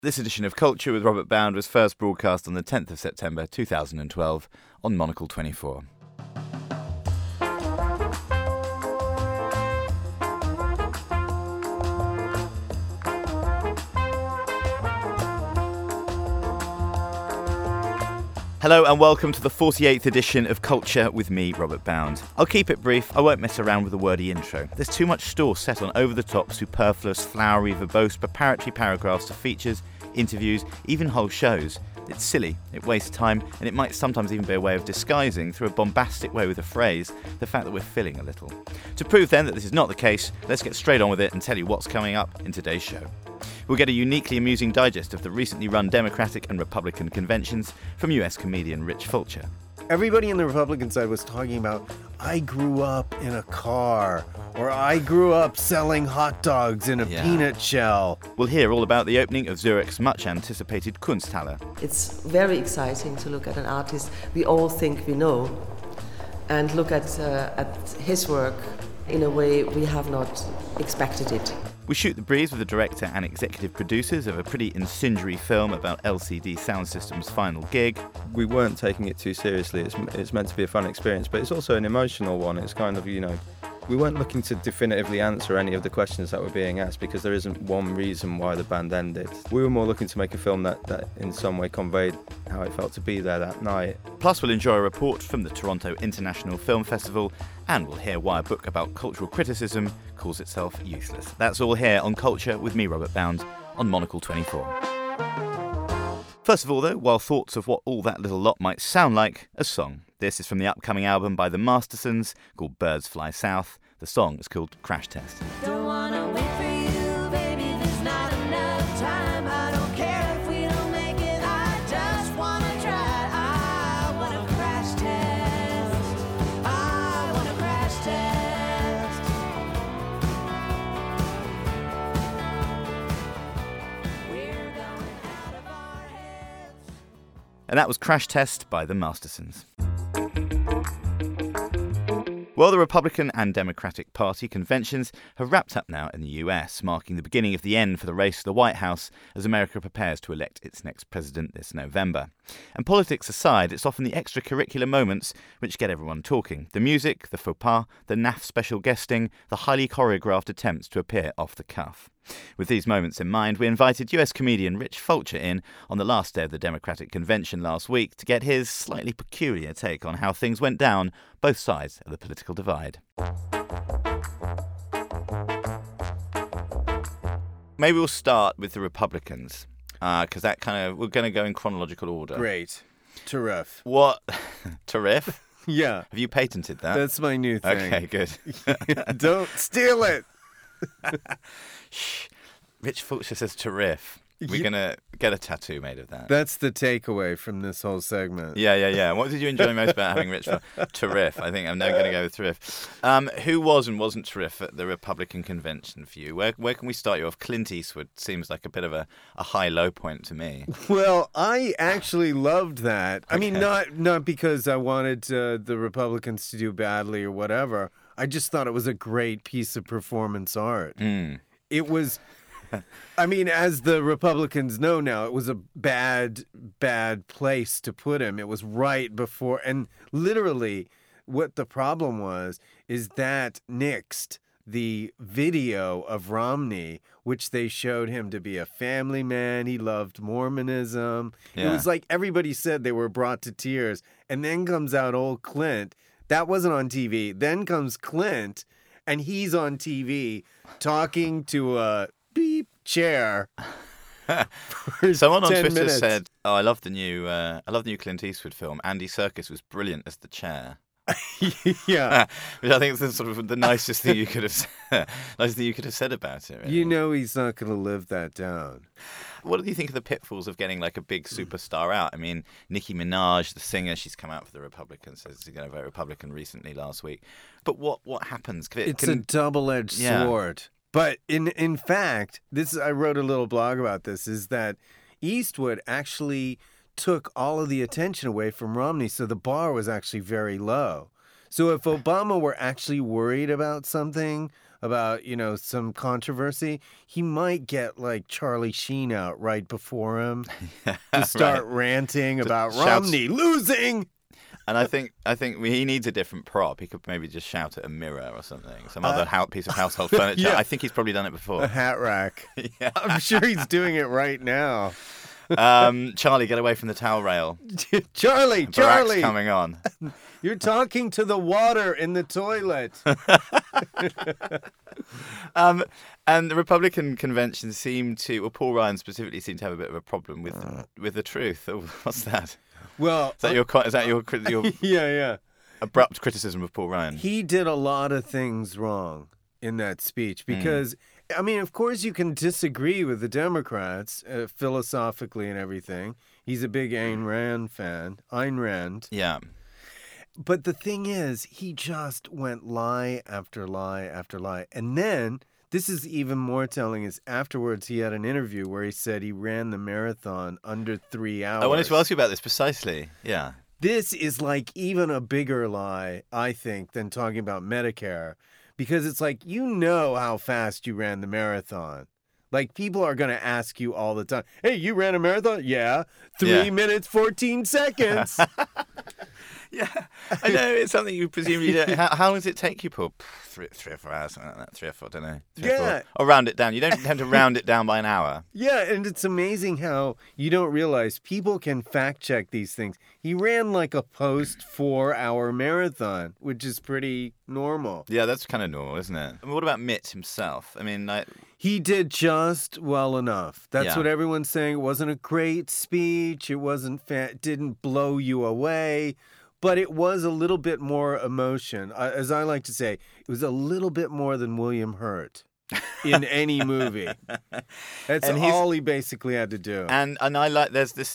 This edition of Culture with Robert Bound was first broadcast on the 10th of September 2012 on Monocle 24. Hello and welcome to the 48th edition of Culture with me, Robert Bound. I'll keep it brief, I won't mess around with a wordy intro. There's too much store set on over-the-top, superfluous, flowery, verbose, preparatory paragraphs of features, interviews, even whole shows. It's silly, it wastes time, and it might sometimes even be a way of disguising, through a bombastic way with a phrase, the fact that we're filling a little. To prove then that this is not the case, let's get straight on with it and tell you what's coming up in today's show. We'll get a uniquely amusing digest of the recently run Democratic and Republican conventions from US comedian Rich Fulcher. Everybody on the Republican side was talking about, I grew up in a car, or I grew up selling hot dogs in a peanut shell. We'll hear all about the opening of Zurich's much-anticipated Kunsthalle. It's very exciting to look at an artist we all think we know and look at his work in a way we have not expected it. We shoot the breeze with the director and executive producers of a pretty incendiary film about LCD Sound System's final gig. We weren't taking it too seriously. It's meant to be a fun experience, but it's also an emotional one. It's kind of, we weren't looking to definitively answer any of the questions that were being asked because there isn't one reason why the band ended. We were more looking to make a film that in some way conveyed how it felt to be there that night. Plus we'll enjoy a report from the Toronto International Film Festival, and we'll hear why a book about cultural criticism calls itself useless. That's all here on Culture with me, Robert Bound, on Monocle 24. First of all, though, while thoughts of what all that little lot might sound like, a song. This is from the upcoming album by the Mastersons called Birds Fly South. The song is called Crash Test. Don't wanna wait for you, baby, there's not enough time. I don't care if we don't make it, I just wanna try. I wanna crash test. I wanna crash test. We're going out of our heads. And that was Crash Test by the Mastersons. Well, the Republican and Democratic Party conventions have wrapped up now in the US, marking the beginning of the end for the race to the White House as America prepares to elect its next president this November. And politics aside, it's often the extracurricular moments which get everyone talking. The music, the faux pas, the naff special guesting, the highly choreographed attempts to appear off the cuff. With these moments in mind, we invited US comedian Rich Fulcher in on the last day of the Democratic convention last week to get his slightly peculiar take on how things went down both sides of the political divide. Maybe we'll start with the Republicans, because we're going to go in chronological order. Great. Terrific. What? Terrific? Yeah. Have you patented that? That's my new thing. Okay, good. Don't steal it. Shh. Rich Fulcher says terrific. We're going to get a tattoo made of that. That's the takeaway from this whole segment. Yeah. What did you enjoy most about having Rich Fulcher? Terrific. I think I'm now going to go with terrific. Who was and wasn't terrific at the Republican convention for you? Where can we start you off? Clint Eastwood seems like a bit of a high-low point to me. Well, I actually loved that. Okay. I mean, not because I wanted the Republicans to do badly or whatever. I just thought it was a great piece of performance art. It was, I mean, as the Republicans know now, it was a bad place to put him. It was right before, and literally what the problem was is that nixed the video of Romney, which they showed him to be a family man. He loved Mormonism. Yeah. It was like everybody said they were brought to tears. And then comes out old Clint. That wasn't on TV. Then comes Clint, and he's on TV talking to a beep chair. Someone on Twitter minutes. said, "Oh, I love the new Clint Eastwood film. Andy Serkis was brilliant as the chair." Yeah. Which I think is the sort of the nicest thing you could have said about it. Really. You know he's not going to live that down. What do you think of the pitfalls of getting like a big superstar out? I mean, Nicki Minaj, the singer, she's come out for the Republicans, says she's going to vote Republican recently last week. But what happens? It's a double-edged sword. But in fact, I wrote a little blog about this, is that Eastwood actually took all of the attention away from Romney, so the bar was actually very low. So if Obama were actually worried about something, about, some controversy, he might get like Charlie Sheen out right before him to start ranting about shouts- Romney losing. And I think he needs a different prop. He could maybe just shout at a mirror or something, some other piece of household furniture. yeah. I think he's probably done it A before. hat rack. Yeah. I'm sure he's doing it right now. Charlie, get away from the towel rail. Charlie, Barack's coming on. you're talking to the water in the toilet. And the Republican convention Paul Ryan specifically seemed to have a bit of a problem with the truth. Oh, what's that? Well, Is that your yeah. abrupt criticism of Paul Ryan? He did a lot of things wrong in that speech because, of course you can disagree with the Democrats philosophically and everything. He's a big Ayn Rand fan. Ayn Rand. Yeah. But the thing is, he just went lie after lie after lie. And then, this is even more telling, is afterwards he had an interview where he said he ran the marathon under 3 hours. I wanted to ask you about this precisely. Yeah. This is like even a bigger lie, I think, than talking about Medicare. Because it's like, how fast you ran the marathon. Like, people are going to ask you all the time, hey, you ran a marathon? Yeah. 3 minutes, 14 seconds. Yeah, I know. It's something you presumably do. How long does it take you, Paul? 3 or 4 hours, something like that. 3 or 4, don't know. 3 or 4. Or round it down. You don't tend to round it down by an hour. Yeah, and it's amazing how you don't realize people can fact check these things. He ran like a post 4-hour marathon, which is pretty normal. Yeah, that's kind of normal, isn't it? I mean, what about Mitt himself? I mean, He did just well enough. That's what everyone's saying. It wasn't a great speech. It wasn't didn't blow you away. But it was a little bit more emotion. As I like to say, it was a little bit more than William Hurt in any movie. That's all he basically had to do. And I like there's this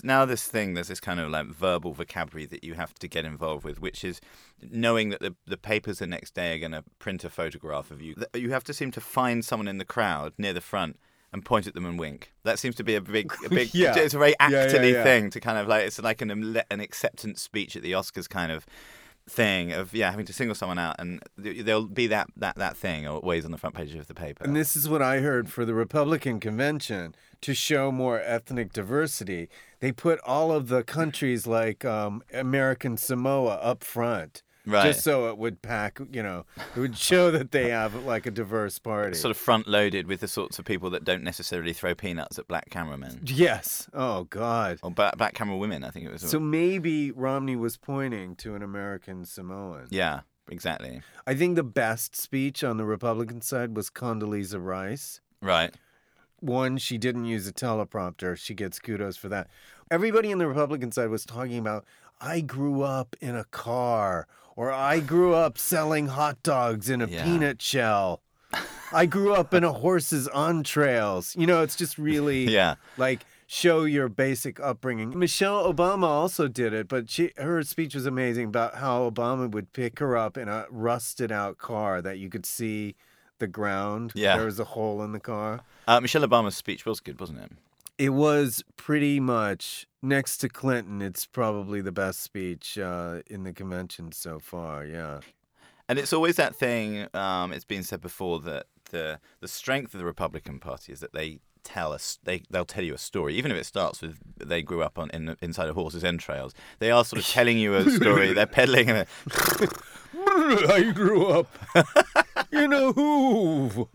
kind of like verbal vocabulary that you have to get involved with, which is knowing that the papers the next day are going to print a photograph of you. You have to seem to find someone in the crowd near the front and point at them and wink. That seems to be a big. Yeah. It's a very actorly yeah. thing to kind of like, it's like an acceptance speech at the Oscars kind of thing of having to single someone out, and there'll be that thing always on the front page of the paper. And this is what I heard for the Republican convention to show more ethnic diversity. They put all of the countries like American Samoa up front. Right. Just so it would pack, it would show that they have like a diverse party. Sort of front loaded with the sorts of people that don't necessarily throw peanuts at black cameramen. Yes. Oh, God. Or black camera women, I think it was. So maybe Romney was pointing to an American Samoan. Yeah, exactly. I think the best speech on the Republican side was Condoleezza Rice. Right. One, she didn't use a teleprompter. She gets kudos for that. Everybody on the Republican side was talking about, I grew up in a car, or I grew up selling hot dogs in a peanut shell. I grew up in a horse's entrails. It's just really like show your basic upbringing. Michelle Obama also did it, but her speech was amazing about how Obama would pick her up in a rusted out car that you could see the ground. Yeah. There was a hole in the car. Michelle Obama's speech was good, wasn't it? It was pretty much, next to Clinton, it's probably the best speech in the convention so far, yeah. And it's always that thing, it's been said before, that the strength of the Republican Party is that they'll tell you a story, even if it starts with they grew up inside a horse's entrails. They are sort of telling you a story. They're peddling it. I grew up. You know who?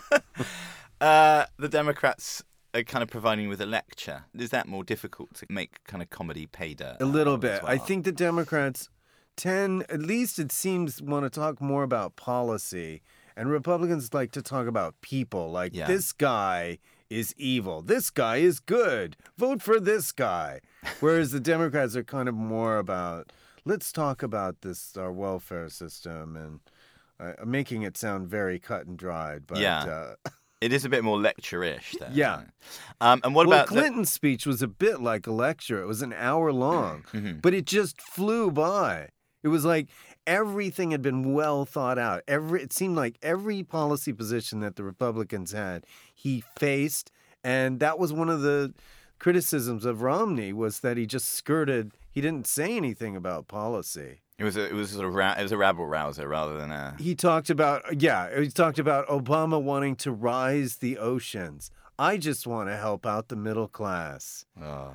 The Democrats are kind of providing you with a lecture. Is that more difficult to make kind of comedy pay dirt? A little bit. Well? I think the Democrats at least it seems, want to talk more about policy. And Republicans like to talk about people. Like, this guy is evil. This guy is good. Vote for this guy. Whereas the Democrats are kind of more about, let's talk about our welfare system, and making it sound very cut and dried. But, it is a bit more lecture-ish, though. Yeah. And what about Clinton's speech was a bit like a lecture. It was an hour long, but it just flew by. It was like everything had been well thought out. It seemed like every policy position that the Republicans had, he faced, and that was one of the criticisms of Romney, was that he just skirted. He didn't say anything about policy. It was a sort of it was a rabble rouser rather than a. He talked about Obama wanting to rise the oceans. I just want to help out the middle class. Oh.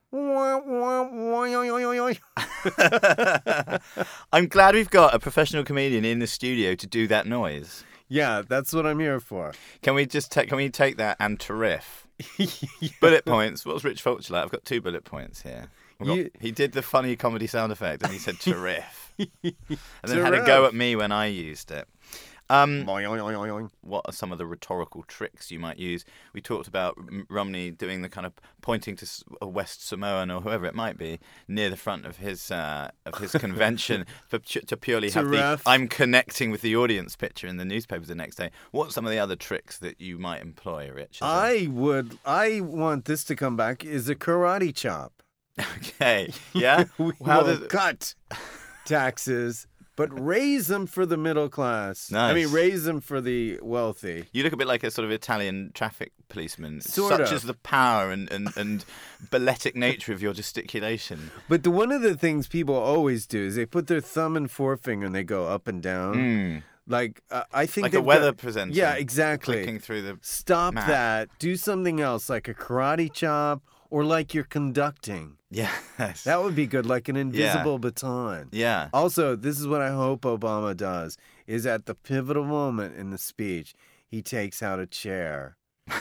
I'm glad we've got a professional comedian in the studio to do that noise. Yeah, that's what I'm here for. Can we take that and to riff? Bullet points. What's Rich Fulcher like? I've got 2 bullet points here. He did the funny comedy sound effect and he said to riff. And then had a go at me when I used it. What are some of the rhetorical tricks you might use? We talked about Romney doing the kind of pointing to a West Samoan or whoever it might be near the front of his convention to purely have the I'm connecting with the audience picture in the newspapers the next day. What are some of the other tricks that you might employ, Rich? I want this to come back is a karate chop. Okay, yeah. How does cut taxes? But raise them for the middle class. Nice. I mean, raise them for the wealthy. You look a bit like a sort of Italian traffic policeman. Such is the power and balletic nature of your gesticulation. But one of the things people always do is they put their thumb and forefinger and they go up and down. Like, I think like a weather presenter. Yeah, exactly. Clicking through the Stop map. that. Do something else, like a karate chop or like you're conducting. Yes. That would be good, like an invisible baton. Yeah. Also, this is what I hope Obama does, is at the pivotal moment in the speech, he takes out a chair.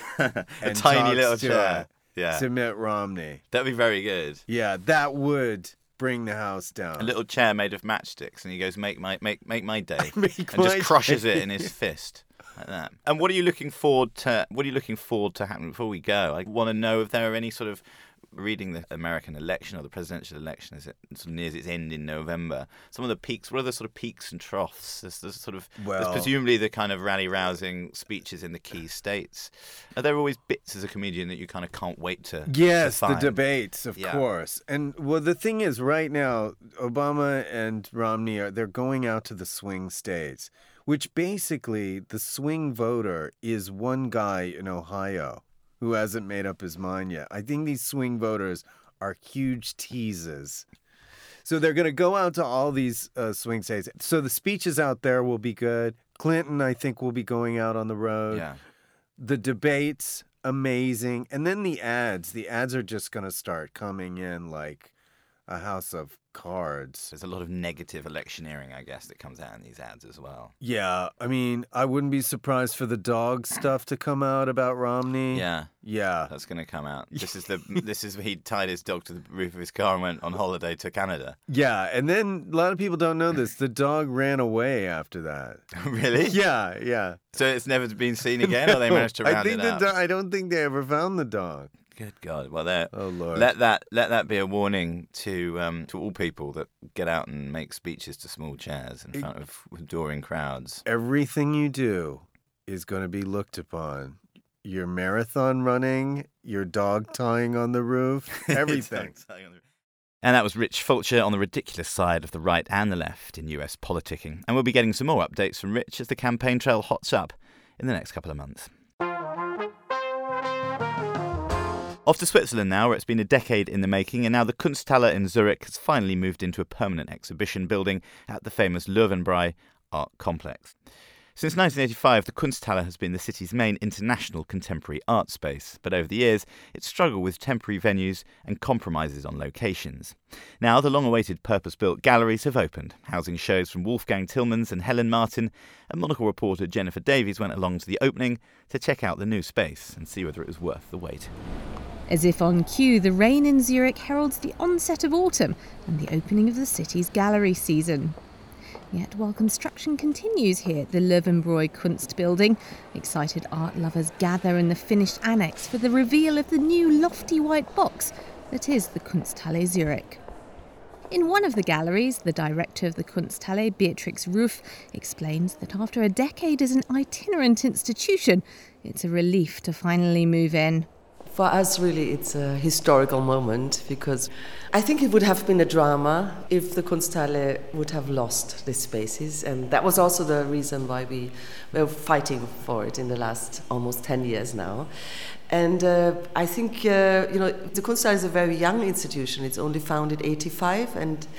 A and tiny talks little to chair. Yeah. To Mitt Romney. That'd be very good. Yeah, that would bring the house down. A little chair made of matchsticks, and he goes, "Make my day," Make and just my crushes day. it in his fist. Like that. And what are you looking forward to happen before we go? I want to know if there are any sort of reading the American election or the presidential election as it sort of nears its end in November. Some of the peaks, what are the sort of peaks and troughs? There's presumably the kind of rally-rousing speeches in the key states. Are there always bits as a comedian that you kind of can't wait to Yes, to the find? debates, of course. And well, the thing is, right now, Obama and Romney they're going out to the swing states, which basically the swing voter is one guy in Ohio who hasn't made up his mind yet. I think these swing voters are huge teases. So they're going to go out to all these swing states. So the speeches out there will be good. Clinton, I think, will be going out on the road. Yeah. The debates, amazing. And then the ads. The ads are just going to start coming in like a house of cards. There's a lot of negative electioneering, I guess, that comes out in these ads as well. Yeah, I mean, I wouldn't be surprised for the dog stuff to come out about Romney. Yeah. Yeah. That's going to come out. This is he tied his dog to the roof of his car and went on holiday to Canada. Yeah, and then a lot of people don't know this. The dog ran away after that. Really? Yeah. So it's never been seen again, or they managed to round it out? I don't think they ever found the dog. Good God! Well, oh Lord, let that be a warning to all people that get out and make speeches to small chairs in front of adoring crowds. Everything you do is going to be looked upon. Your marathon running, your dog tying on the roof, everything. And that was Rich Fulcher on the ridiculous side of the right and the left in US politicking. And we'll be getting some more updates from Rich as the campaign trail hots up in the next couple of months. Off to Switzerland now, where it's been a decade in the making, and now the Kunsthalle in Zurich has finally moved into a permanent exhibition building at the famous Löwenbräu art complex. Since 1985, the Kunsthalle has been the city's main international contemporary art space, but over the years, it's struggled with temporary venues and compromises on locations. Now, the long-awaited purpose-built galleries have opened, housing shows from Wolfgang Tillmans and Helen Martin, and Monocle reporter Jennifer Davies went along to the opening to check out the new space and see whether it was worth the wait. As if on cue, the rain in Zurich heralds the onset of autumn and the opening of the city's gallery season. Yet while construction continues here at the Löwenbräu Kunstbuilding, excited art lovers gather in the finished annex for the reveal of the new lofty white box that is the Kunsthalle Zurich. In one of the galleries, the director of the Kunsthalle, Beatrix Ruff, explains that after a decade as an itinerant institution, it's a relief to finally move in. For us, really, it's a historical moment because I think it would have been a drama if the Kunsthalle would have lost these spaces. And that was also the reason why we were fighting for it in the last almost 10 years now. And I think, the Kunsthalle is a very young institution. It's only founded in 1985, and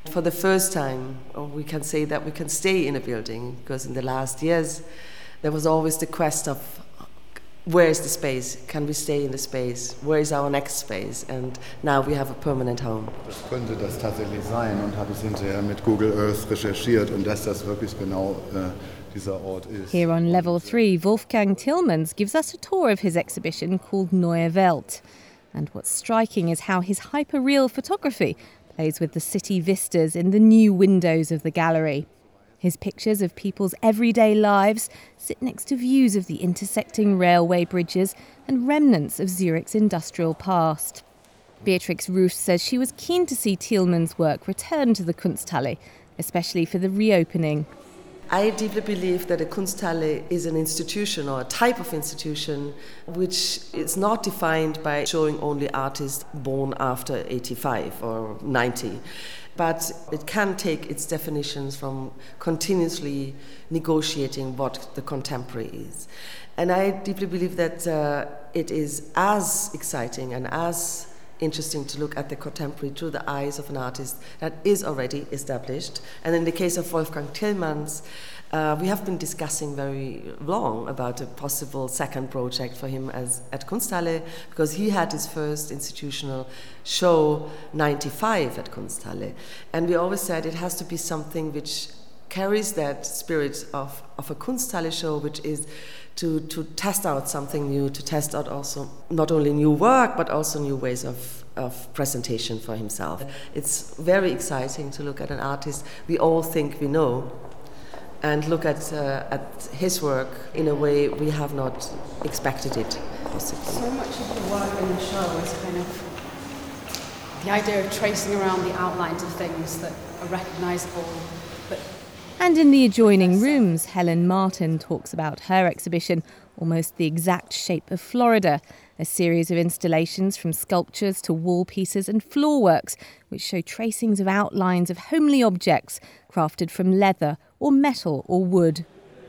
For the first time, or we can say that we can stay in a building, because in the last years there was always the quest of where is the space? Can we stay in the space? Where is our next space? And now we have a permanent home. Das könnte das tatsächlich sein und habe es hinterher mit Google Earth recherchiert und dass das wirklich genau dieser Ort ist. Here on Level 3, Wolfgang Tillmans gives us a tour of his exhibition called Neue Welt. And what's striking is how his hyper-real photography plays with the city vistas in the new windows of the gallery. His pictures of people's everyday lives sit next to views of the intersecting railway bridges and remnants of Zurich's industrial past. Beatrix Rusch says she was keen to see Tillmans' work return to the Kunsthalle, especially for the reopening. I deeply believe that a Kunsthalle is an institution or a type of institution which is not defined by showing only artists born after 85 or 90. But it can take its definitions from continuously negotiating what the contemporary is. And I deeply believe that it is as exciting and as interesting to look at the contemporary through the eyes of an artist that is already established. And in the case of Wolfgang Tillmans, we have been discussing very long about a possible second project for him at Kunsthalle, because he had his first institutional show 95 at Kunsthalle. And we always said it has to be something which carries that spirit of a Kunsthalle show, which is to test out something new, to test out also not only new work, but also new ways of presentation for himself. It's very exciting to look at an artist we all think we know, and look at his work in a way we have not expected it, possibly. So much of the work in the show is kind of the idea of tracing around the outlines of things that are recognisable. And in the adjoining rooms, Helen Martin talks about her exhibition, Almost the Exact Shape of Florida, a series of installations from sculptures to wall pieces and floor works, which show tracings of outlines of homely objects crafted from leather or metal or wood.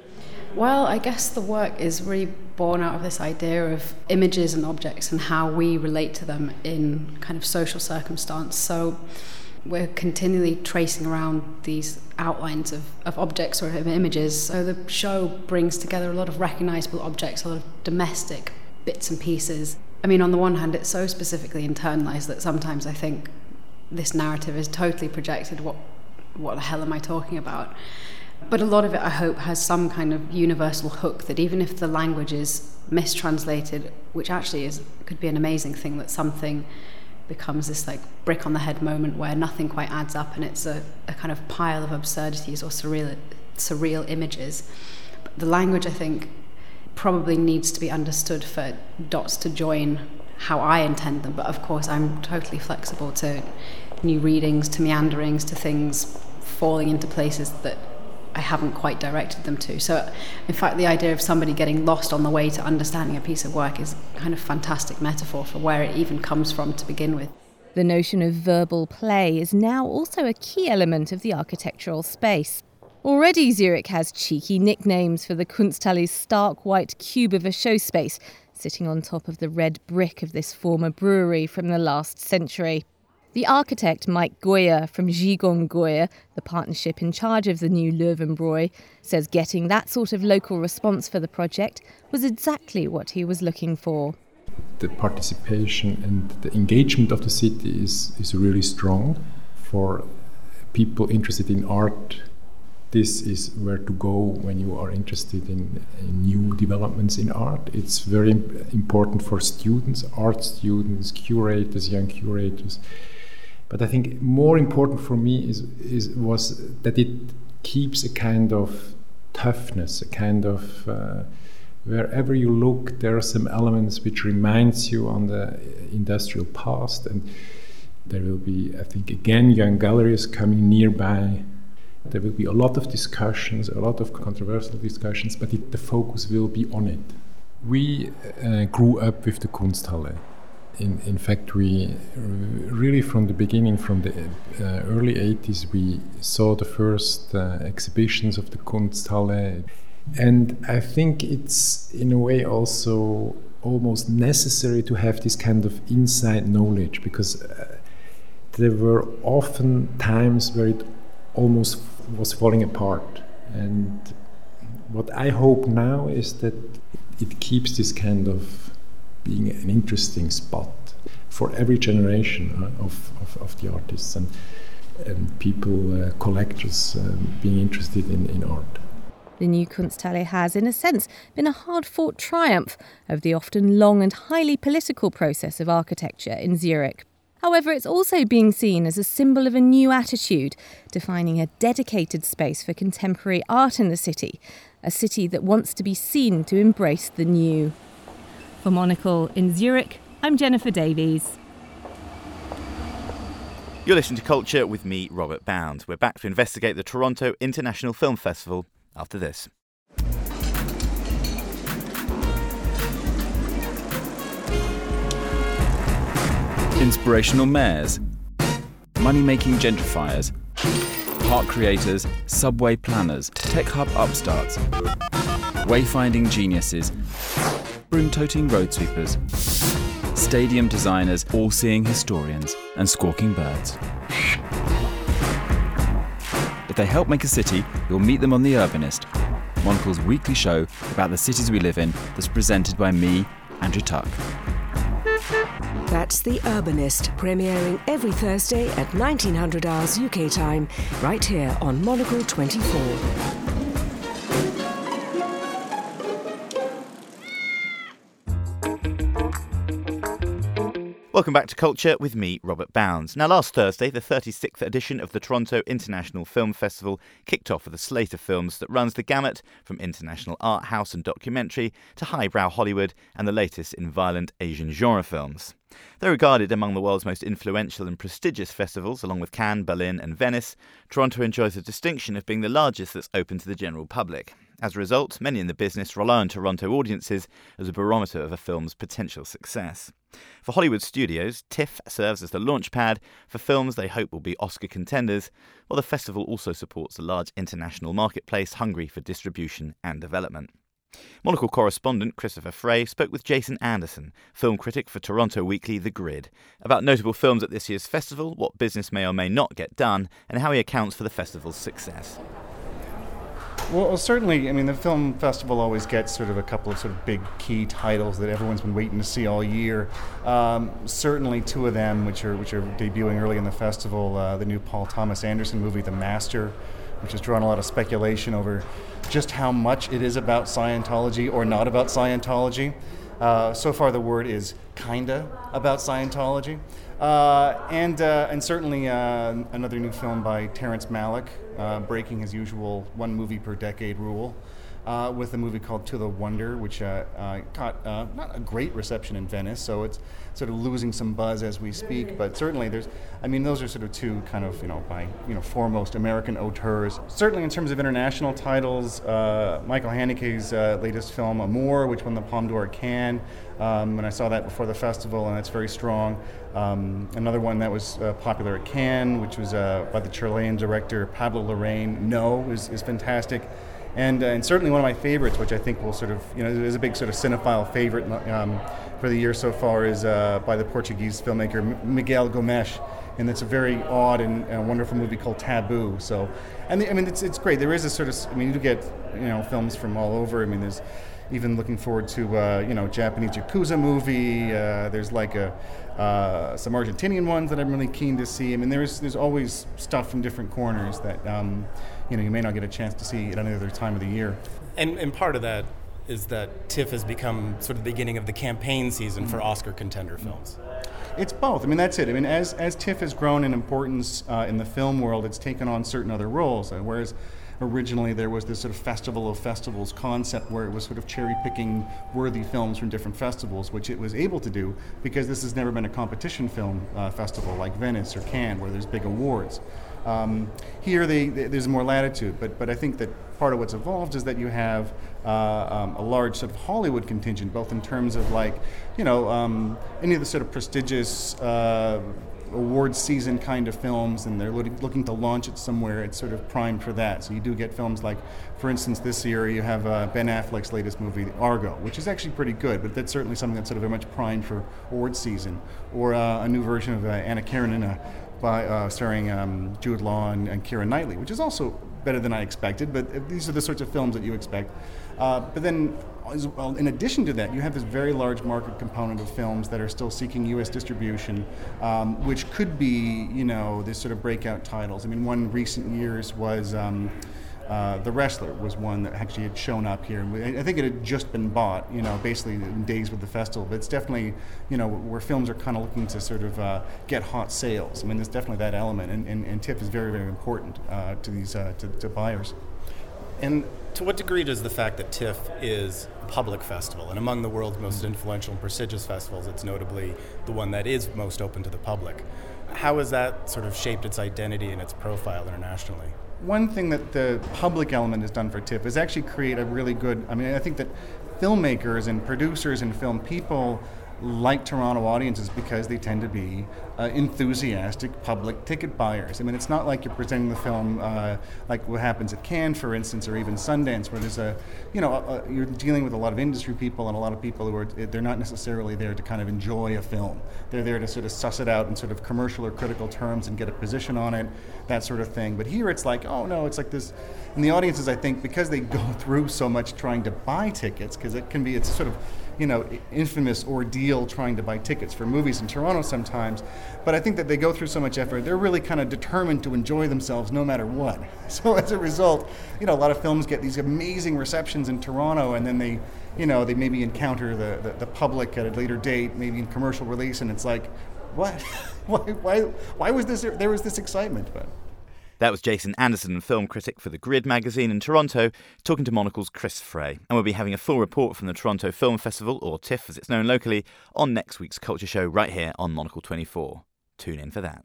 Well, I guess the work is really born out of this idea of images and objects and how we relate to them in kind of social circumstance. So we're continually tracing around these outlines of objects or of images. So the show brings together a lot of recognisable objects, a lot of domestic bits and pieces. I mean, on the one hand, it's so specifically internalised that sometimes I think this narrative is totally projected. What the hell am I talking about? But a lot of it, I hope, has some kind of universal hook that even if the language is mistranslated, which actually could be an amazing thing, that something becomes this like brick on the head moment where nothing quite adds up and it's a kind of pile of absurdities or surreal images. But the language, I think, probably needs to be understood for dots to join how I intend them. But of course, I'm totally flexible to new readings, to meanderings, to things falling into places that I haven't quite directed them to. So, in fact, the idea of somebody getting lost on the way to understanding a piece of work is a kind of fantastic metaphor for where it even comes from to begin with. The notion of verbal play is now also a key element of the architectural space. Already Zurich has cheeky nicknames for the Kunsthalle's stark white cube of a show space, sitting on top of the red brick of this former brewery from the last century. The architect Mike Goyer from Gigon Goyer, the partnership in charge of the new Löwenbräu, says getting that sort of local response for the project was exactly what he was looking for. The participation and the engagement of the city is really strong. For people interested in art, this is where to go when you are interested in new developments in art. It's very important for students, art students, curators, young curators. But I think more important for me was that it keeps a kind of toughness, a kind of wherever you look, there are some elements which reminds you on the industrial past, and there will be, I think, again, young galleries coming nearby. There will be a lot of discussions, a lot of controversial discussions, but the focus will be on it. We grew up with the Kunsthalle. In fact, we really from the beginning, from the early 80s, we saw the first exhibitions of the Kunsthalle. And I think it's in a way also almost necessary to have this kind of inside knowledge, because there were often times where it almost was falling apart. And what I hope now is that it keeps this kind of being an interesting spot for every generation of the artists and people, collectors, being interested in art. The new Kunsthalle has, in a sense, been a hard-fought triumph of the often long and highly political process of architecture in Zurich. However, it's also being seen as a symbol of a new attitude, defining a dedicated space for contemporary art in the city, a city that wants to be seen to embrace the new. For Monocle in Zurich, I'm Jennifer Davies. You're listening to Culture with me, Robert Bound. We're back to investigate the Toronto International Film Festival after this. Inspirational mayors, money-making gentrifiers, park creators, subway planners, tech hub upstarts, wayfinding geniuses, broom-toting road sweepers, stadium designers, all-seeing historians, and squawking birds. If they help make a city, you'll meet them on The Urbanist, Monocle's weekly show about the cities we live in that's presented by me, Andrew Tuck. That's The Urbanist, premiering every Thursday at 1900 hours UK time, right here on Monocle 24. Welcome back to Culture with me, Robert Bounds. Now, last Thursday, the 36th edition of the Toronto International Film Festival kicked off with a slate of films that runs the gamut from international art house and documentary to highbrow Hollywood and the latest in violent Asian genre films. They're regarded among the world's most influential and prestigious festivals, along with Cannes, Berlin and Venice. Toronto enjoys the distinction of being the largest that's open to the general public. As a result, many in the business rely on Toronto audiences as a barometer of a film's potential success. For Hollywood studios, TIFF serves as the launchpad for films they hope will be Oscar contenders, while the festival also supports a large international marketplace hungry for distribution and development. Monocle correspondent Christopher Frey spoke with Jason Anderson, film critic for Toronto Weekly The Grid, about notable films at this year's festival, what business may or may not get done, and how he accounts for the festival's success. Well, certainly, I mean, the film festival always gets sort of a couple of sort of big key titles that everyone's been waiting to see all year. Certainly two of them, which are debuting early in the festival, the new Paul Thomas Anderson movie, The Master, which has drawn a lot of speculation over just how much it is about Scientology or not about Scientology. So far the word is kinda about Scientology. And certainly another new film by Terrence Malick, breaking his usual one movie per decade rule, with a movie called To the Wonder, which got not a great reception in Venice, so it's sort of losing some buzz as we speak, but certainly those are sort of two kind of, foremost American auteurs. Certainly in terms of international titles, Michael Haneke's latest film, Amour, which won the Palme d'Or at Cannes, and I saw that before the festival, and it's very strong. Another one that was popular at Cannes, which was by the Chilean director Pablo Larraín, No, is fantastic. And certainly one of my favorites, which I think will sort of, is a big sort of cinephile favorite for the year so far, is by the Portuguese filmmaker Miguel Gomes, and it's a very odd and wonderful movie called Taboo. So, it's great. There is a sort of, you do get, films from all over. There's even looking forward to, Japanese Yakuza movie. There's like some Argentinian ones that I'm really keen to see. There's always stuff from different corners that, you may not get a chance to see at any other time of the year. And part of that is that TIFF has become sort of the beginning of the campaign season for Oscar contender films. It's both. That's it. As TIFF has grown in importance in the film world, it's taken on certain other roles. Whereas originally there was this sort of festival of festivals concept where it was sort of cherry-picking worthy films from different festivals, which it was able to do because this has never been a competition film festival like Venice or Cannes where there's big awards. Here there's more latitude, but I think that part of what's evolved is that you have a large sort of Hollywood contingent, both in terms of any of the sort of prestigious award season kind of films, and they're looking to launch it somewhere. It's sort of primed for that. So you do get films like, for instance, this year you have Ben Affleck's latest movie, Argo, which is actually pretty good, but that's certainly something that's sort of very much primed for award season. Or a new version of Anna Karenina starring Jude Law and Keira Knightley, which is also better than I expected, but these are the sorts of films that you expect. But then, as well, in addition to that, you have this very large market component of films that are still seeking U.S. distribution, which could be, this sort of breakout titles. I mean, one in recent years was The Wrestler was one that actually had shown up here. I think it had just been bought, basically in days with the festival. But it's definitely, where films are kind of looking to sort of get hot sales. I mean, there's definitely that element, and TIFF is very, very important to these to buyers. And to what degree does the fact that TIFF is a public festival, and among the world's most influential and prestigious festivals, it's notably the one that is most open to the public, how has that sort of shaped its identity and its profile internationally? One thing that the public element has done for TIFF is actually create a really good, I think that filmmakers and producers and film people like Toronto audiences because they tend to be enthusiastic public ticket buyers. I mean, it's not like you're presenting the film like what happens at Cannes, for instance, or even Sundance, where there's you're dealing with a lot of industry people and a lot of people who they're not necessarily there to kind of enjoy a film. They're there to sort of suss it out in sort of commercial or critical terms and get a position on it, that sort of thing. But here it's like, oh no, it's like this. And the audiences, I think, because they go through so much trying to buy tickets, because it's sort of, infamous ordeal trying to buy tickets for movies in Toronto sometimes. But I think that they go through so much effort, they're really kind of determined to enjoy themselves no matter what. So as a result, a lot of films get these amazing receptions in Toronto, and then they maybe encounter the public at a later date, maybe in commercial release, and it's like, what? why was there was this excitement? But that was Jason Anderson, film critic for The Grid magazine in Toronto, talking to Monocle's Chris Frey. And we'll be having a full report from the Toronto Film Festival, or TIFF as it's known locally, on next week's Culture Show right here on Monocle 24. Tune in for that.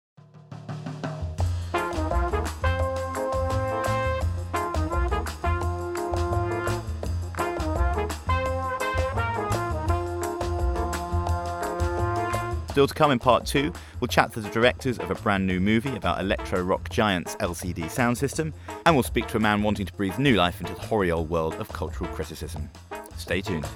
Still to come in part 2, we'll chat to the directors of a brand new movie about electro-rock giants LCD Sound System, and we'll speak to a man wanting to breathe new life into the hoary old world of cultural criticism. Stay tuned.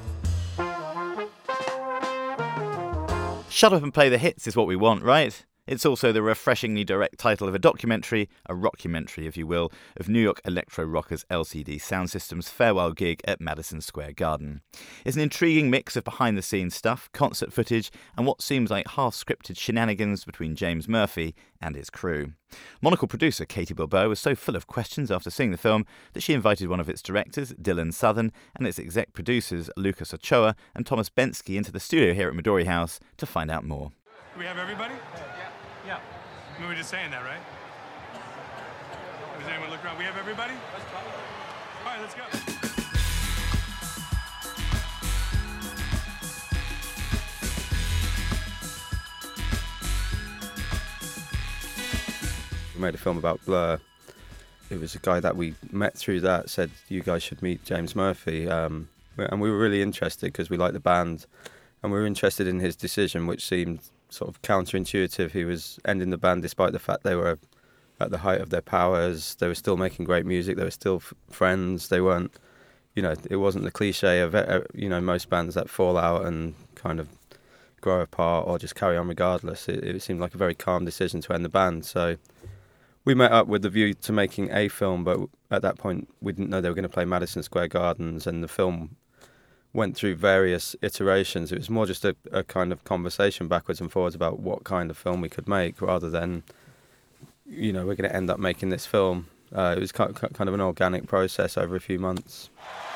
Shut up and play the hits is what we want, right? It's also the refreshingly direct title of a documentary, a rockumentary if you will, of New York electro-rockers LCD Sound System's farewell gig at Madison Square Garden. It's an intriguing mix of behind-the-scenes stuff, concert footage, and what seems like half-scripted shenanigans between James Murphy and his crew. Monocle producer Katie Bilbao was so full of questions after seeing the film that she invited one of its directors, Dylan Southern, and its exec producers, Lucas Ochoa and Thomas Bensky, into the studio here at Midori House to find out more. Do we have everybody? Yeah. We were just saying that, right? Does anyone look around? We have everybody? All right, let's go. We made a film about Blur. It was a guy that we met through that said, you guys should meet James Murphy. And we were really interested because we liked the band. And we were interested in his decision, which seemed sort of counterintuitive. He was ending the band despite the fact they were at the height of their powers. They were still making great music. They were still friends. They weren't, it wasn't the cliche of, most bands that fall out and kind of grow apart or just carry on regardless. It seemed like a very calm decision to end the band. So we met up with the view to making a film, but at that point we didn't know they were going to play Madison Square Gardens, and the film went through various iterations. It was more just a kind of conversation backwards and forwards about what kind of film we could make, rather than, we're going to end up making this film. It was kind of an organic process over a few months.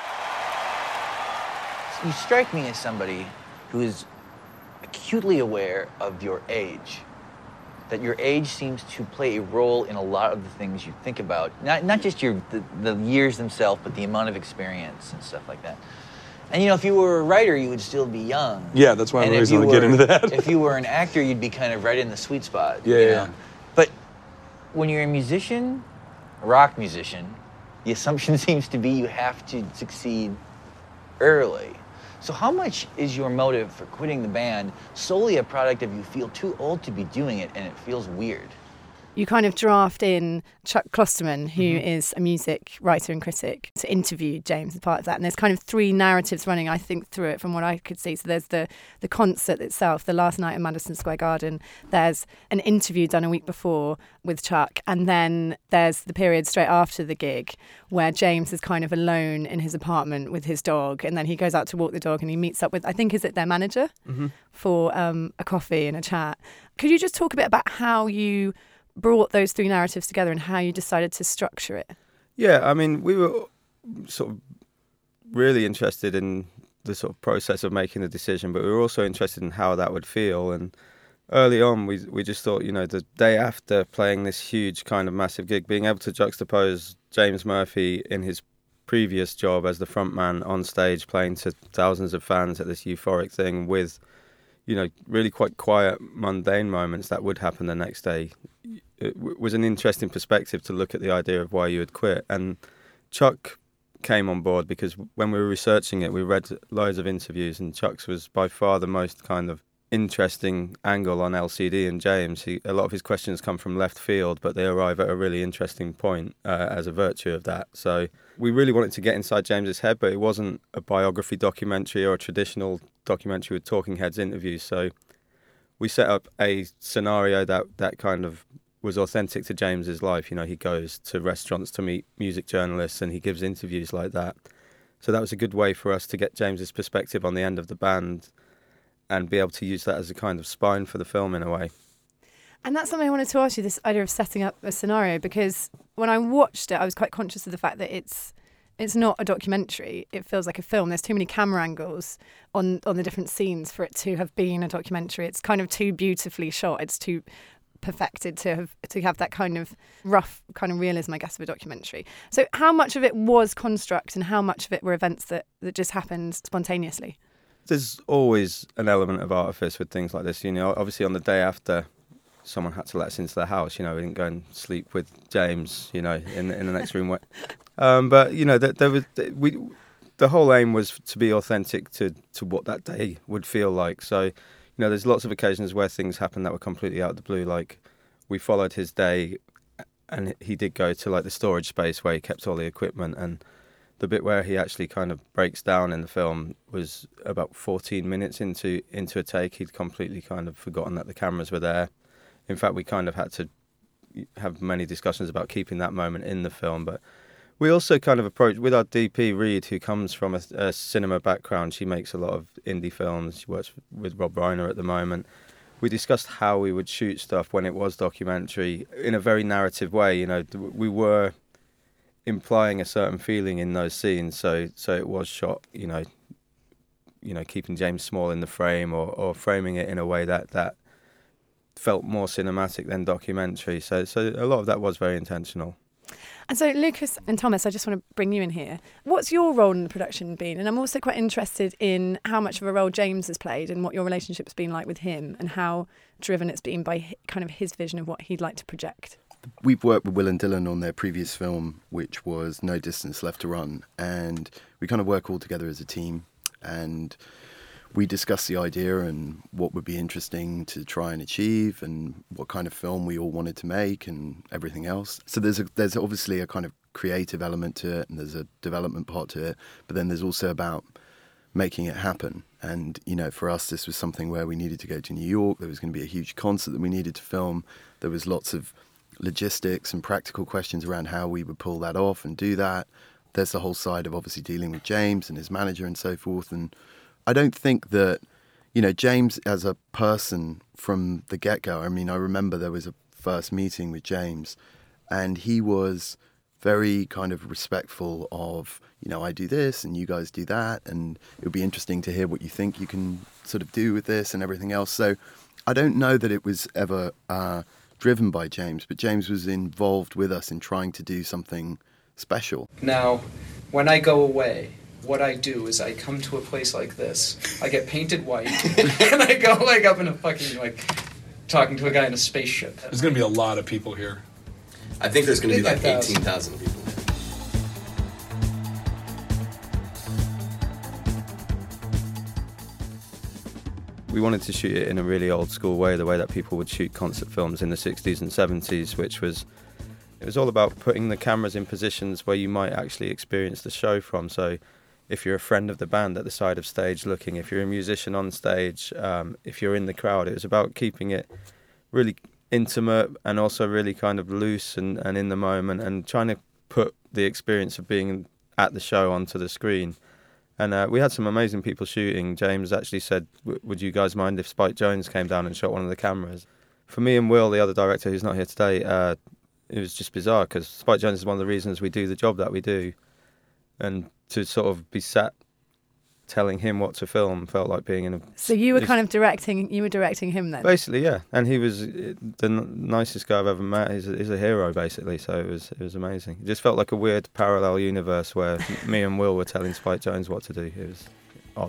You strike me as somebody who is acutely aware of your age, that your age seems to play a role in a lot of the things you think about, not just the years themselves, but the amount of experience and stuff like that. And if you were a writer, you would still be young. Yeah, that's why I'm reason to get into that. If you were an actor, you'd be kind of right in the sweet spot. Yeah. But when you're a musician, a rock musician, the assumption seems to be you have to succeed early. So how much is your motive for quitting the band solely a product of you feel too old to be doing it and it feels weird? you kind of draft in Chuck Klosterman, who is a music writer and critic, to interview James as part of that. And there's kind of 3 narratives running, I think, through it from what I could see. So there's the concert itself, the last night in Madison Square Garden. There's an interview done a week before with Chuck. And then there's the period straight after the gig where James is kind of alone in his apartment with his dog. And then he goes out to walk the dog and he meets up with, I think, is it their manager, for a coffee and a chat. Could you just talk a bit about how you brought those 3 narratives together and how you decided to structure it? Yeah, I mean, we were sort of really interested in the sort of process of making the decision, but we were also interested in how that would feel. And early on, we just thought, the day after playing this huge kind of massive gig, being able to juxtapose James Murphy in his previous job as the front man on stage playing to thousands of fans at this euphoric thing with, really quite quiet, mundane moments that would happen the next day. It was an interesting perspective to look at the idea of why you would quit. And Chuck came on board because when we were researching it, we read loads of interviews, and Chuck's was by far the most kind of interesting angle on LCD and James. A lot of his questions come from left field, but they arrive at a really interesting point as a virtue of that. So we really wanted to get inside James's head, but it wasn't a biography documentary or a traditional documentary with talking heads interviews. So we set up a scenario that kind of was authentic to James's life. He goes to restaurants to meet music journalists and he gives interviews like that. So that was a good way for us to get James's perspective on the end of the band and be able to use that as a kind of spine for the film in a way. And that's something I wanted to ask you, this idea of setting up a scenario, because when I watched it, I was quite conscious of the fact that it's not a documentary. It feels like a film. There's too many camera angles on the different scenes for it to have been a documentary. It's kind of too beautifully shot. It's too perfected to have that kind of rough kind of realism, I guess, of a documentary. So how much of it was construct and how much of it were events that just happened spontaneously? There's always an element of artifice with things like this. Obviously on the day after someone had to let us into their house, we didn't go and sleep with James, in the next room. But the whole aim was to be authentic to what that day would feel like. So, there's lots of occasions where things happened that were completely out of the blue. Like we followed his day, and he did go to like the storage space where he kept all the equipment, and the bit where he actually kind of breaks down in the film was about 14 minutes into a take. He'd completely kind of forgotten that the cameras were there. In fact, we kind of had to have many discussions about keeping that moment in the film. But we also kind of approached with our DP, Reed, who comes from a cinema background. She makes a lot of indie films. She works with Rob Reiner at the moment. We discussed how we would shoot stuff when it was documentary in a very narrative way. We were implying a certain feeling in those scenes, so it was shot, keeping James small in the frame or framing it in a way that felt more cinematic than documentary. So a lot of that was very intentional. And so Lucas and Thomas, I just want to bring you in here. What's your role in the production been? And I'm also quite interested in how much of a role James has played and what your relationship's been like with him and how driven it's been by kind of his vision of what he'd like to project. We've worked with Will and Dylan on their previous film, which was No Distance Left to Run, and we kind of work all together as a team, and we discuss the idea and what would be interesting to try and achieve and what kind of film we all wanted to make and everything else. So there's obviously a kind of creative element to it, and there's a development part to it, but then there's also about making it happen. And, for us, this was something where we needed to go to New York. There was going to be a huge concert that we needed to film. There was lots of logistics and practical questions around how we would pull that off and do that. There's the whole side of obviously dealing with James and his manager and so forth. And I don't think that, James as a person from the get-go, I remember there was a first meeting with James and he was very kind of respectful of, I do this and you guys do that, and it would be interesting to hear what you think you can sort of do with this and everything else. So I don't know that it was ever driven by James, but James was involved with us in trying to do something special. Now, when I go away, what I do is I come to a place like this, I get painted white, and I go up in a fucking, talking to a guy in a spaceship. There's going to be a lot of people here. I think there's going to be 18,000 people here. We wanted to shoot it in a really old school way, the way that people would shoot concert films in the 60s and 70s, which was, it was all about putting the cameras in positions where you might actually experience the show from. So if you're a friend of the band at the side of stage looking, if you're a musician on stage, if you're in the crowd, it was about keeping it really intimate and also really kind of loose and in the moment, and trying to put the experience of being at the show onto the screen. And we had some amazing people shooting. James actually said, would you guys mind if Spike Jonze came down and shot one of the cameras? For me and Will, the other director who's not here today, it was just bizarre because Spike Jonze is one of the reasons we do the job that we do. And to sort of be sat telling him what to film felt like being in a... So you were kind of directing him then? Basically, yeah. And he was the nicest guy I've ever met. He's a hero, basically. So it was amazing. It just felt like a weird parallel universe where me and Will were telling Spike Jonze what to do. It was odd.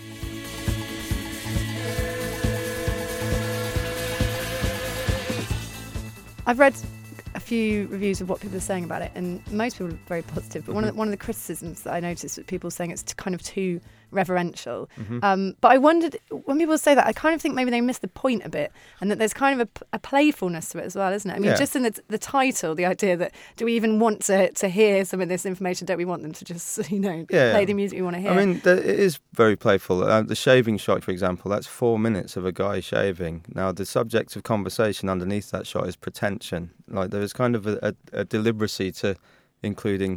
I've read a few reviews of what people are saying about it, and most people are very positive. But one of the criticisms that I noticed was people saying it's kind of too reverential. But I wondered, when people say that, I kind of think maybe they miss the point a bit, and that there's kind of a playfulness to it as well, isn't it? I mean, just in the title, the idea that do we even want to hear some of this information? Don't we want them to just play the music we want to hear? I mean, it is very playful. The shaving shot, for example, that's 4 minutes of a guy shaving. Now, the subject of conversation underneath that shot is pretension. Like, there is kind of a deliberacy to including,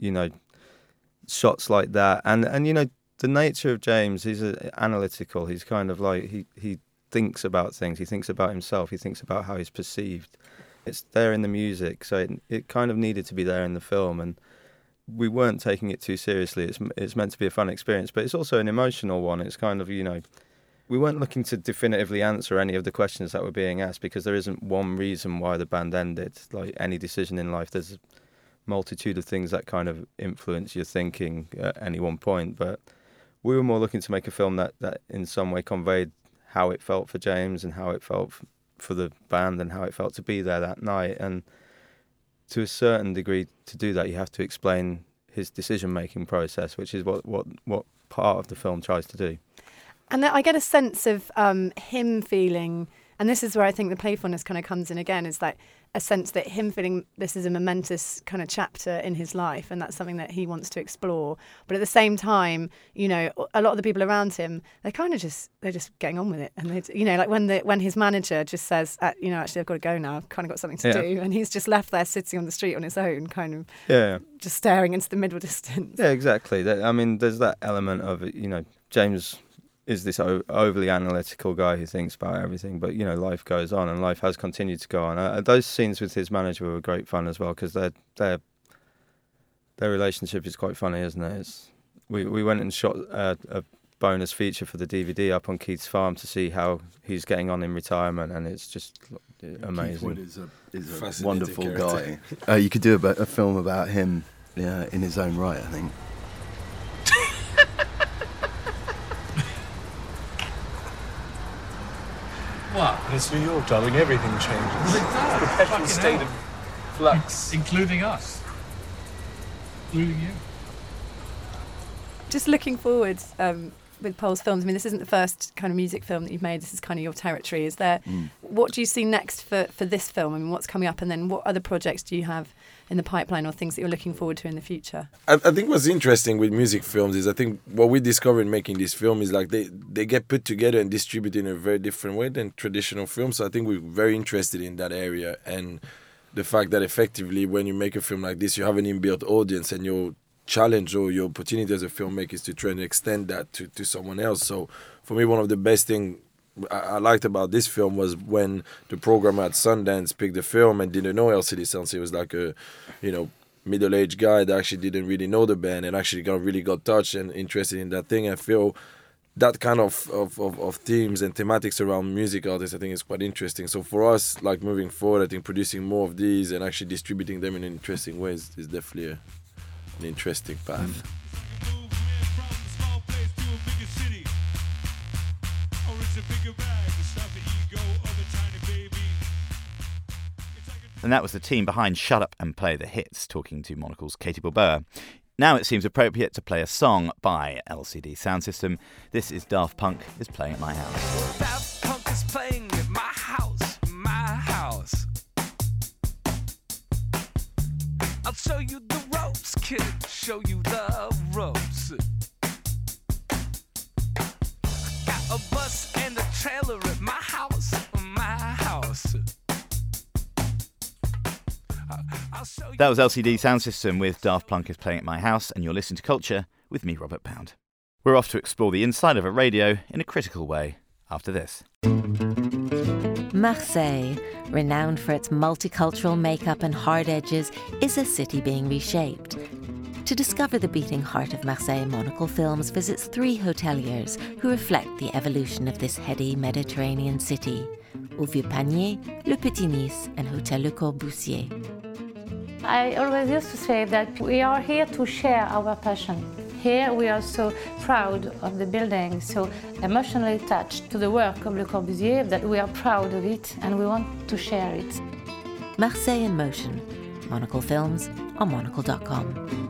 shots like that. And the nature of James, he's analytical. He's kind of like, he thinks about things. He thinks about himself. He thinks about how he's perceived. It's there in the music, so it kind of needed to be there in the film. And we weren't taking it too seriously. It's meant to be a fun experience, but it's also an emotional one. It's kind of, we weren't looking to definitively answer any of the questions that were being asked, because there isn't one reason why the band ended. Like any decision in life, there's a multitude of things that kind of influence your thinking at any one point. But we were more looking to make a film that in some way conveyed how it felt for James and how it felt for the band and how it felt to be there that night. And to a certain degree, to do that, you have to explain his decision-making process, which is what part of the film tries to do. And I get a sense of him feeling, and this is where I think the playfulness kind of comes in again, is like a sense that him feeling this is a momentous kind of chapter in his life, and that's something that he wants to explore. But at the same time, a lot of the people around him, they're just getting on with it. And they, like when his manager just says, actually I've got to go now, I've kind of got something to do, and he's just left there sitting on the street on his own, kind of just staring into the middle distance. Yeah, exactly. I mean, there's that element of James is this overly analytical guy who thinks about everything, but life goes on, and life has continued to go on. Those scenes with his manager were great fun as well, because their relationship is quite funny, isn't it? We went and shot a bonus feature for the DVD up on Keith's farm to see how he's getting on in retirement, and it's just amazing. Keith Wood is a wonderful guy. You could do a film about him in his own right, I think. What? It's New York, darling. Everything changes. Well, it does. It's a perpetual state of flux. Including us. Including you. Just looking forward with Paul's films, I mean, this isn't the first kind of music film that you've made. This is kind of your territory. Is there? What do you see next for this film? I mean, what's coming up? And then what other projects do you have in the pipeline or things that you're looking forward to in the future? I think what's interesting with music films is I think what we discovered making this film is like they get put together and distributed in a very different way than traditional films. So I think we're very interested in that area, and the fact that effectively when you make a film like this, you have an inbuilt audience, and your challenge or your opportunity as a filmmaker is to try and extend that to someone else. So for me, one of the best things I liked about this film was when the programmer at Sundance picked the film and didn't know LCD Sound. He was like a, middle-aged guy that actually didn't really know the band and actually got touched and interested in that thing. I feel that kind of themes and thematics around music artists, I think is quite interesting. So for us, like moving forward, I think producing more of these and actually distributing them in interesting ways is definitely an interesting path. And that was the team behind Shut Up and Play the Hits, talking to Monocle's Katie Bilbao. Now it seems appropriate to play a song by LCD Soundsystem. This is Daft Punk is Playing at My House. Daft Punk is playing at my house, my house. I'll show you the ropes, kid, show you the ropes. Got a bus and a trailer at my house, my house. That was LCD Soundsystem with Daft Punk is Playing at My House, and you're listening to Culture with me, Robert Bound. We're off to explore the inside of a radio in a critical way after this. Marseille, renowned for its multicultural makeup and hard edges, is a city being reshaped. To discover the beating heart of Marseille, Monocle Films visits 3 hoteliers who reflect the evolution of this heady Mediterranean city: Au Vieux Panier, Le Petit Nice and Hôtel Le Corbusier. I always used to say that we are here to share our passion. Here we are so proud of the building, so emotionally attached to the work of Le Corbusier that we are proud of it and we want to share it. Marseille in Motion. Monocle Films on monocle.com.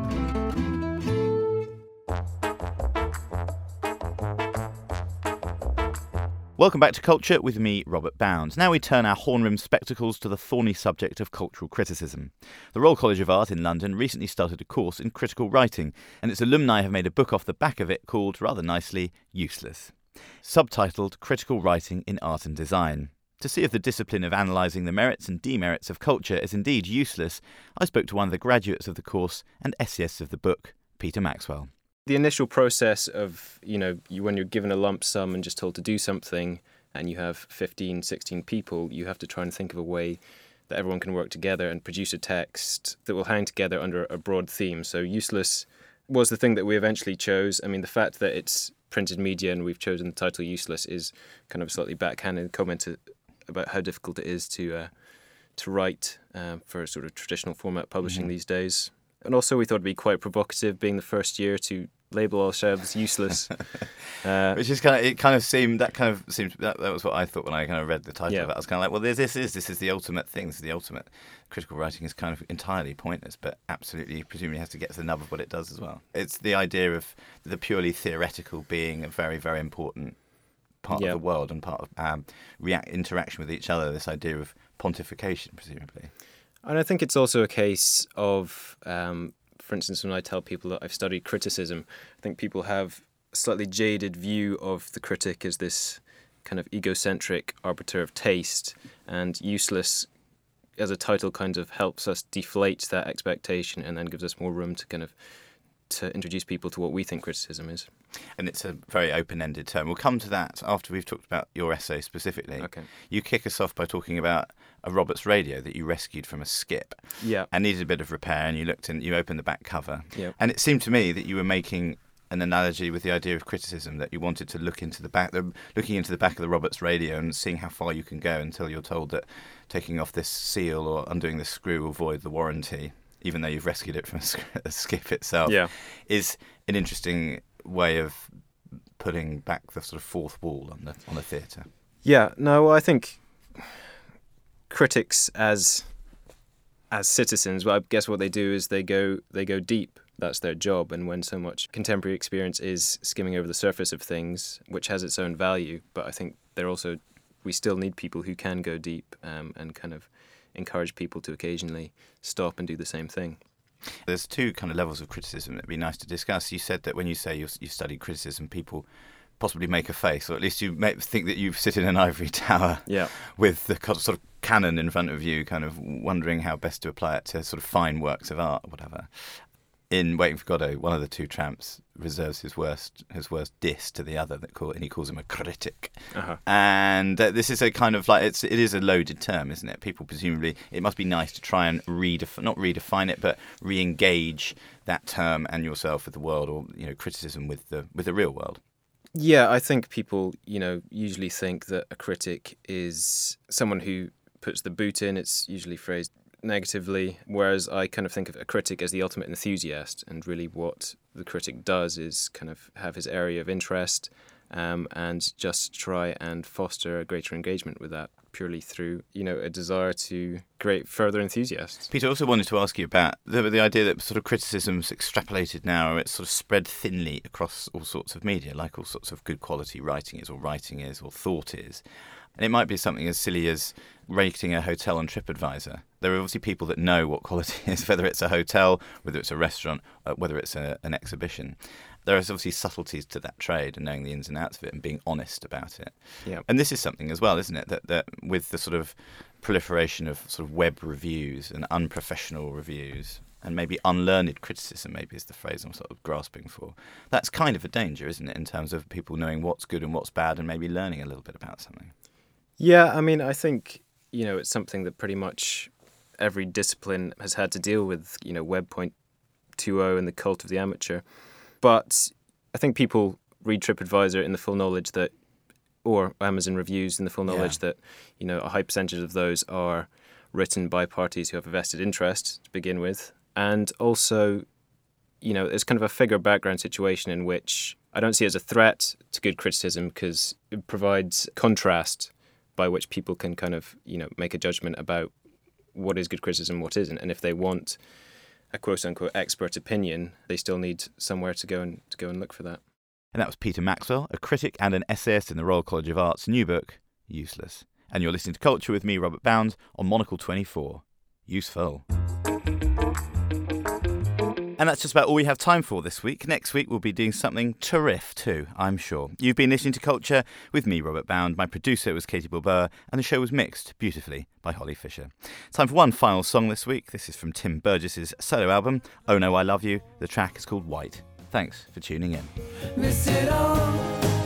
Welcome back to Culture with me, Robert Bound. Now we turn our horn-rimmed spectacles to the thorny subject of cultural criticism. The Royal College of Art in London recently started a course in critical writing, and its alumni have made a book off the back of it called, rather nicely, Useless. Subtitled Critical Writing in Art and Design. To see if the discipline of analysing the merits and demerits of culture is indeed useless, I spoke to one of the graduates of the course and essayists of the book, Peter Maxwell. The initial process of, when you're given a lump sum and just told to do something and you have 15, 16 people, you have to try and think of a way that everyone can work together and produce a text that will hang together under a broad theme. So Useless was the thing that we eventually chose. I mean, the fact that it's printed media and we've chosen the title Useless is kind of a slightly backhanded comment about how difficult it is to write for sort of traditional format publishing these days. And also we thought it'd be quite provocative being the first year to label ourselves useless. Which is that was what I thought when I kind of read the title of it. I was kind of like, well, this is the ultimate thing. This is the ultimate. Critical writing is kind of entirely pointless, but absolutely, presumably has to get to the nub of what it does as well. It's the idea of the purely theoretical being a very, very important part of the world and part of interaction with each other, this idea of pontification, presumably. And I think it's also a case of, for instance, when I tell people that I've studied criticism, I think people have a slightly jaded view of the critic as this kind of egocentric arbiter of taste, and Useless as a title kind of helps us deflate that expectation and then gives us more room to kind of to introduce people to what we think criticism is. And it's a very open-ended term. We'll come to that after we've talked about your essay specifically. Okay. You kick us off by talking about a Roberts radio that you rescued from a skip. Yeah. And needed a bit of repair, and you opened the back cover. Yeah. And it seemed to me that you were making an analogy with the idea of criticism, that you wanted to look into the back, looking into the back of the Roberts radio and seeing how far you can go until you're told that taking off this seal or undoing this screw will void the warranty, even though you've rescued it from a skip itself, is an interesting way of putting back the sort of fourth wall on the theatre. Yeah, no, I think critics as citizens, well, I guess what they do is they go deep. That's their job. And when so much contemporary experience is skimming over the surface of things, which has its own value, but I think we still need people who can go deep and kind of encourage people to occasionally stop and do the same thing. There's two kind of levels of criticism that'd be nice to discuss. You said that when you say you've studied criticism, people possibly make a face, or at least you may think that you sit in an ivory tower with the sort of canon in front of you, kind of wondering how best to apply it to sort of fine works of art or whatever. In Waiting for Godot, one of the two tramps reserves his worst diss to the other, and he calls him a critic. Uh-huh. And this is a kind of like it is a loaded term, isn't it? People presumably, it must be nice to try and not redefine it, but re-engage that term and yourself with the world, or criticism with the real world. Yeah, I think people usually think that a critic is someone who puts the boot in. It's usually phrased negatively, whereas I kind of think of a critic as the ultimate enthusiast, and really what the critic does is kind of have his area of interest and just try and foster a greater engagement with that purely through, a desire to create further enthusiasts. Peter, I also wanted to ask you about the idea that sort of criticism's extrapolated now, or it's sort of spread thinly across all sorts of media, like all sorts of good quality writing is, or thought is. And it might be something as silly as rating a hotel on TripAdvisor. There are obviously people that know what quality is, whether it's a hotel, whether it's a restaurant, whether it's an exhibition. There are obviously subtleties to that trade and knowing the ins and outs of it and being honest about it. Yeah. And this is something as well, isn't it, that with the sort of proliferation of sort of web reviews and unprofessional reviews and maybe unlearned criticism, maybe is the phrase I'm sort of grasping for. That's kind of a danger, isn't it, in terms of people knowing what's good and what's bad and maybe learning a little bit about something. Yeah, I mean, I think, it's something that pretty much every discipline has had to deal with, Web 2.0 and the cult of the amateur. But I think people read TripAdvisor in the full knowledge that, or Amazon reviews in the full knowledge that, a high percentage of those are written by parties who have a vested interest to begin with. And also, there's kind of a figure background situation in which I don't see it as a threat to good criticism because it provides contrast by which people can kind of, make a judgment about what is good criticism, what isn't. And if they want a quote-unquote expert opinion, they still need somewhere to go and look for that. And that was Peter Maxwell, a critic and an essayist in the Royal College of Art's new book, Useless. And you're listening to Culture with me, Robert Bound, on Monocle 24. Useful. And that's just about all we have time for this week. Next week, we'll be doing something terrific too, I'm sure. You've been listening to Culture with me, Robert Bound. My producer was Katie Bilbao, and the show was mixed beautifully by Holly Fisher. Time for one final song this week. This is from Tim Burgess's solo album, Oh No, I Love You. The track is called White. Thanks for tuning in. Miss it all.